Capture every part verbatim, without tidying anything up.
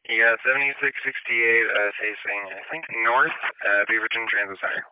Yeah, seventy-six sixty-eight, uh, facing, I think, north, uh, Beaverton Transit Center.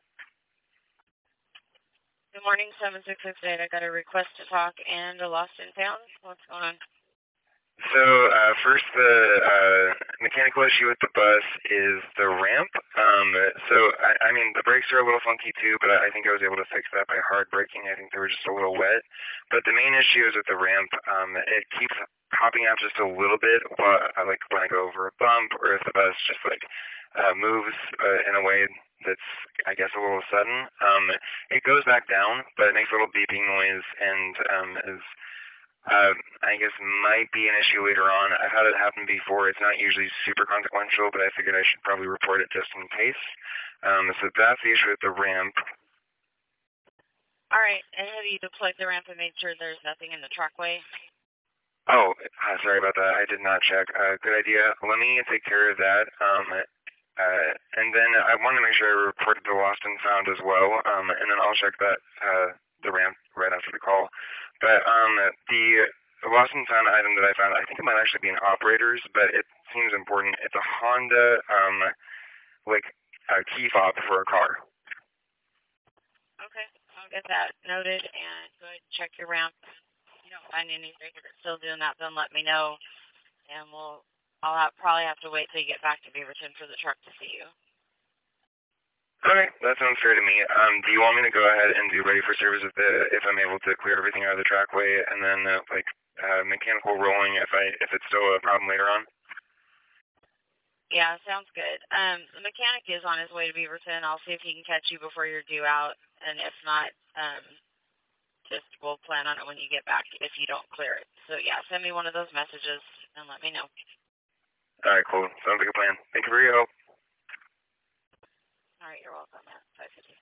Good morning, seven six six eight. I got a request to talk and a lost in town. What's going on? So, uh, first, the uh, mechanical issue with the bus is the ramp. Um, so, I, I mean, the brakes are a little funky too, but I think I was able to fix that by hard braking. I think they were just a little wet. But the main issue is with the ramp. Um, it keeps popping out just a little bit, while, uh, like when I go over a bump, or if the bus just like uh, moves uh, in a way that's, I guess, a little sudden. Um, it goes back down, but it makes a little beeping noise and um, is uh, I guess might be an issue later on. I've had it happen before. It's not usually super consequential, but I figured I should probably report it just in case. Um, so that's the issue with the ramp. All right, and have you deployed the ramp and made sure there's nothing in the trackway? Oh, uh, sorry about that. I did not check. Uh, good idea. Let me take care of that. Um, uh, and then I want to make sure I reported the lost and found as well. Um, and then I'll check that uh, the ramp right after the call. But um, the the lost and found item that I found, I think it might actually be an operator's, but it seems important. It's a Honda, um, like a key fob for a car. Okay, I'll get that noted and go ahead and check your ramp. If you don't find anything that's still doing that, then let me know, and we'll. I'll have, probably have to wait till you get back to Beaverton for the truck to see you. Okay, that sounds fair to me. Um, do you want me to go ahead and do ready for service if, the, if I'm able to clear everything out of the trackway, and then uh, like uh, mechanical rolling if I if it's still a problem later on? Yeah, sounds good. Um, the mechanic is on his way to Beaverton. I'll see if he can catch you before you're due out, and if not, um, just we'll plan on it when you get back if you don't clear it. So yeah, send me one of those messages and let me know. All right, cool. Sounds like a plan. Thank you for your help. All right, you're welcome, man. five fifty.